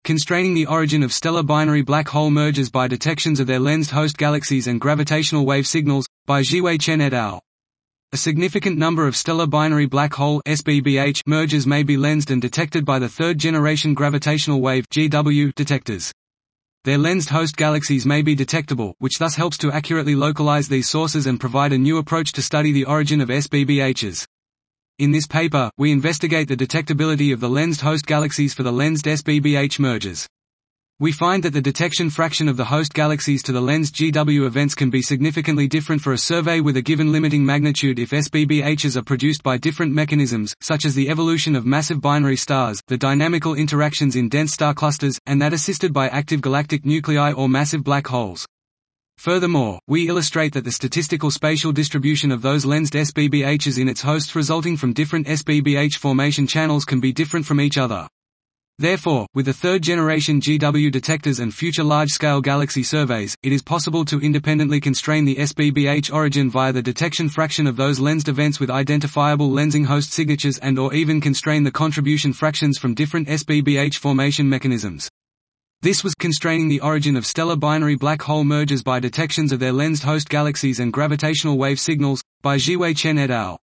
Constraining the origin of stellar binary black hole mergers by detections of their lensed host galaxies and gravitational wave signals, by Jiwei Chen et al. A significant number of stellar binary black hole (SBBH) mergers may be lensed and detected by the third-generation gravitational wave (GW) detectors. Their lensed host galaxies may be detectable, which thus helps to accurately localize these sources and provide a new approach to study the origin of SBBHs. In this paper, we investigate the detectability of the lensed host galaxies for the lensed SBBH mergers. We find that the detection fraction of the host galaxies to the lensed GW events can be significantly different for a survey with a given limiting magnitude if SBBHs are produced by different mechanisms, such as the evolution of massive binary stars, the dynamical interactions in dense star clusters, and that assisted by active galactic nuclei or massive black holes. Furthermore, we illustrate that the statistical spatial distribution of those lensed SBBHs in its hosts resulting from different SBBH formation channels can be different from each other. Therefore, with the third-generation GW detectors and future large-scale galaxy surveys, it is possible to independently constrain the SBBH origin via the detection fraction of those lensed events with identifiable lensing host signatures and/or even constrain the contribution fractions from different SBBH formation mechanisms. This was constraining the origin of stellar binary black hole mergers by detections of their lensed host galaxies and gravitational wave signals, by Jiwei Chen et al.